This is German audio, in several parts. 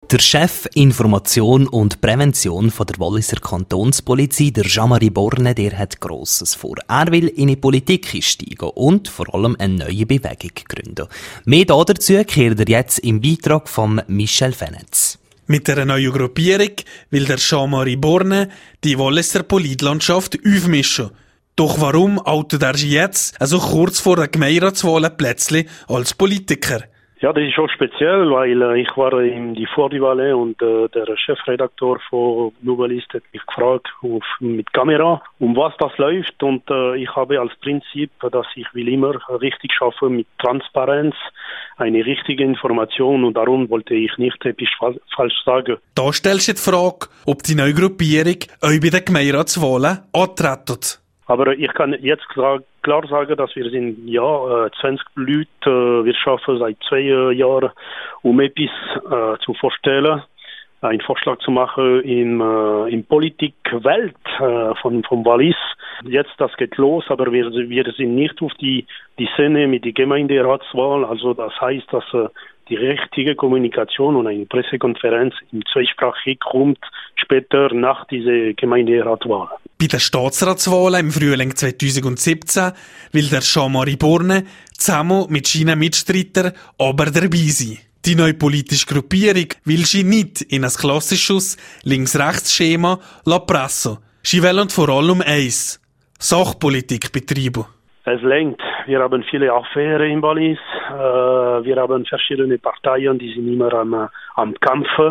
Der Chef Information und Prävention von der Walliser Kantonspolizei, der Jean-Marie Borne, der hat Grosses vor. Er will in die Politik einsteigen und vor allem eine neue Bewegung gründen. Mehr dazu kehrt er jetzt im Beitrag von Michel Fenetz. Mit einer neuen Gruppierung will der Jean-Marie Borne die Walliser Politlandschaft aufmischen. Doch warum outet er sich jetzt, also kurz vor der Gemeinderatswahl, plötzlich als Politiker? Ja, das ist schon speziell, weil ich war in die Vorwahl und der Chefredakteur von Nouvelliste hat mich gefragt mit Kamera, um was das läuft, und ich habe als Prinzip, dass ich will immer richtig schaffen mit Transparenz, eine richtige Information, und darum wollte ich nicht etwas falsch sagen. Da stellst du die Frage, ob die neue Gruppierung euch bei den Gemeinderatswahlen antritt. Aber ich kann jetzt klar sagen, dass wir sind 20 Leute, wir schaffen seit 2 Jahren, um etwas zu vorstellen, einen Vorschlag zu machen in Politikwelt vom Wallis. Jetzt, das geht los, aber wir sind nicht auf die Szene mit der Gemeinderatswahl. Also das heißt, dass die richtige Kommunikation und eine Pressekonferenz in zweisprachig kommt später nach dieser Gemeinderatswahl. Bei den Staatsratswahlen im Frühling 2017 will der Jean-Marie Borne zusammen mit seinen Mitstreitern aber dabei sein. Die neue politische Gruppierung will sie nicht in ein klassisches Links-Rechts-Schema pressen. Sie wollen vor allem eins: Sachpolitik betreiben. Es lenkt. Wir haben viele Affären im Wallis. Wir haben verschiedene Parteien, die sind immer am Kämpfen.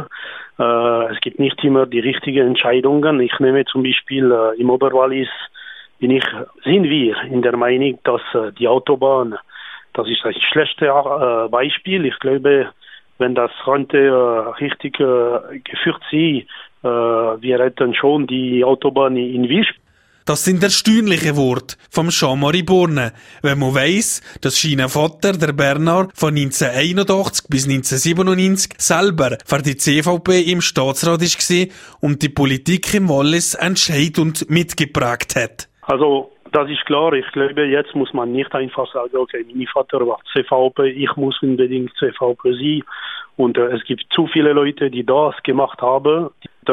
Es gibt nicht immer die richtigen Entscheidungen. Ich nehme zum Beispiel im Oberwallis sind wir in der Meinung, dass die Autobahn, das ist das schlechte Beispiel. Ich glaube, wenn das könnte richtig geführt sein, wir hätten schon die Autobahn in Wisch. Das sind erstaunliche Worte vom Jean-Marie Borne, wenn man weiss, dass sein Vater, der Bernard, von 1981 bis 1997 selber für die CVP im Staatsrat war und die Politik im Wallis entscheidend mitgeprägt hat. Also, das ist klar. Ich glaube, jetzt muss man nicht einfach sagen, okay, mein Vater war CVP, ich muss unbedingt CVP sein. Und es gibt zu viele Leute, die das gemacht haben.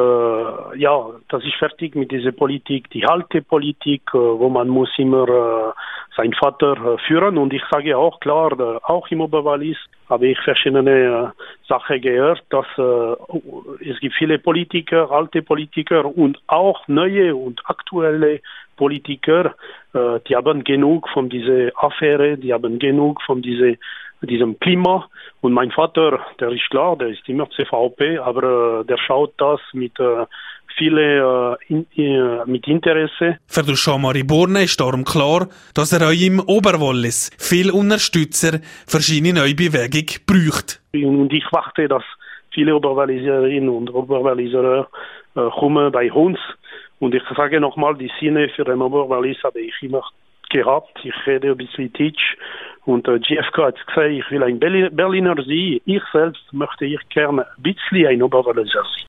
Das ist fertig mit dieser Politik, die alte Politik, wo man muss immer seinen Vater führen. Und ich sage auch klar, auch im Oberwallis habe ich verschiedene Sachen gehört, dass es gibt viele Politiker, alte Politiker und auch neue und aktuelle Politiker, die haben genug von dieser Affäre, die haben genug von diesem Klima. Und mein Vater, der ist klar, der ist immer CVP, aber der schaut das mit mit Interesse. Für den Jean-Marie Borne ist darum klar, dass er euch im Oberwallis viel Unterstützer für seine neue Bewegung braucht. Und ich warte, dass viele Oberwalliserinnen und Oberwalliser kommen bei uns. Und ich sage nochmal, die Sinne für den Oberwallis habe ich immer gehabt. Ich rede ein bisschen Deutsch. Und GFK hat gesagt, ich will ein Berliner sein. Ich selbst möchte gerne ein bisschen ein Oberwalliser sein.